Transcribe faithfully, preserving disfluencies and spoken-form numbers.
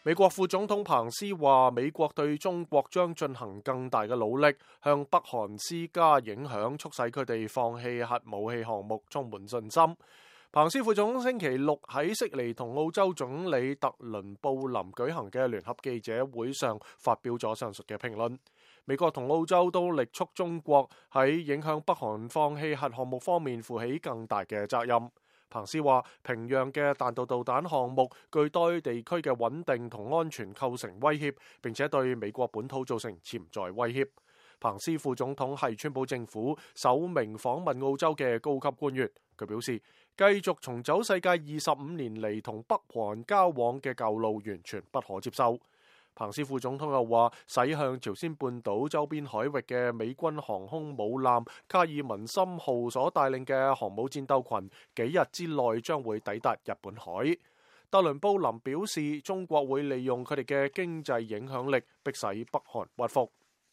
美國副總統彭斯話，美國對中國將進行更大嘅努力，向北韓施加影響，促使佢哋放棄核武器項目，充滿信心。彭斯副總統星期六喺悉尼同澳洲總理特倫布林舉行嘅聯合記者會上發表咗上述嘅評論。美國同澳洲都力促中國喺影響北韓放棄核項目方面負起更大嘅責任。彭斯話，平壤嘅彈道導彈項目具對地區嘅穩定同安全構成威脅，並且對美國本土造成潛在威脅。彭斯副總統係川普政府首名訪問澳洲嘅高級官員。佢表示，繼續重走世界二十五年嚟同北韓交往嘅舊路完全不可接受。彭斯副總統又話，駛向朝鮮半島周邊海域嘅美軍航空母艦卡爾文森號所帶領嘅航母戰鬥群，幾日之內將會抵達日本海。特倫布林表示，中國會利用佢哋嘅經濟影響力，迫使北韓屈服。